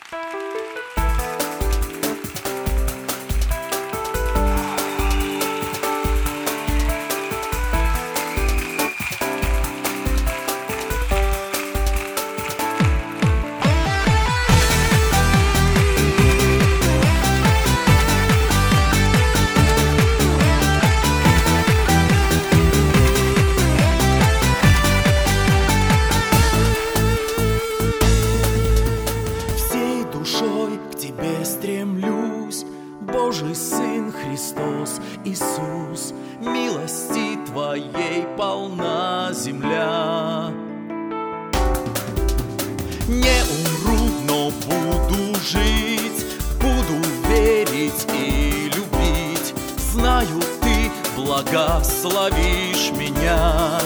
К Тебе стремлюсь, Божий Сын Христос Иисус, милости Твоей полна земля. Не умру, но буду жить, буду верить и любить. Знаю, Ты благословишь меня.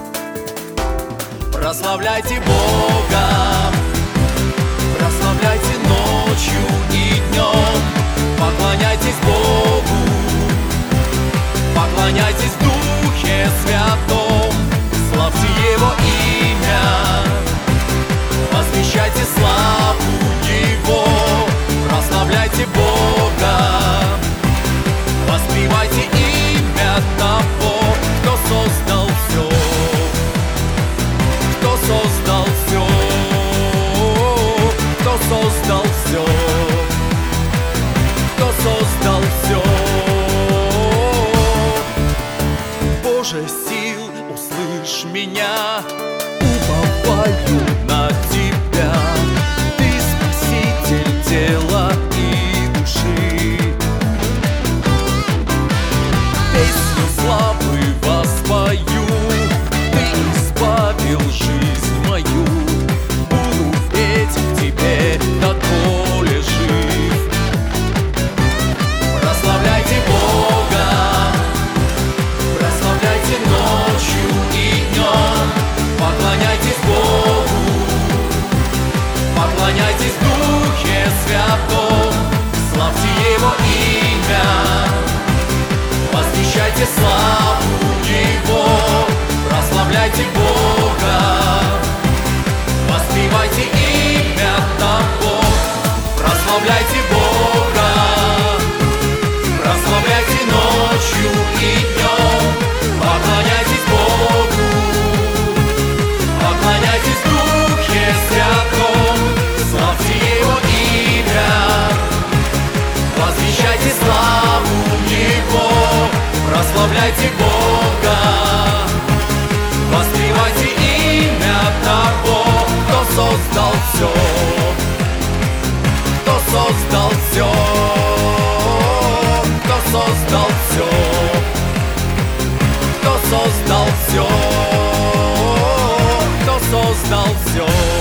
Прославляйте Бога, прославляйте ночью и днем, поклоняйтесь Богу, поклоняйтесь в Духе Святом, славьте Его имя, возвещайте славу Его, прославляйте Бога, воспевайте имя того, кто создал все, кто создал все, кто создал все, кто создал все. Боже сил, услышь меня, уповаю на Тебя. Ты спаситель тела и души. Песню славы воспою, Ты избавил жизнь мою. Буду петь к Тебе, доколе жив. Прославляйте Бога, прославляйте ночью и днем, поклоняйтесь Богу, поклоняйтесь в Духе Святом, славьте Его имя, возвещайте славу Его, прославляйте Бога, воспевайте имя того, прославляйте Бога, прославляйте ночью и днем, поклоняйтесь Богу, поклоняйтесь в Духе Святом, славьте Его имя, возвещайте славу Его, прославляйте Бога, воспевайте имя того, кто создал все, кто создал все, кто создал все, кто создал все, кто создал все.